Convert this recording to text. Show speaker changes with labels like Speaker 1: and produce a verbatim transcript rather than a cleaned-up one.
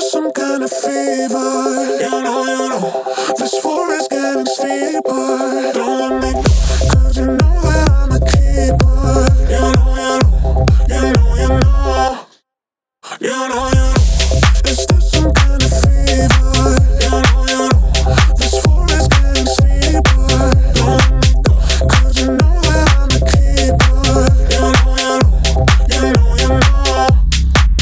Speaker 1: some kind of fever. You know, you know, this forest getting steeper.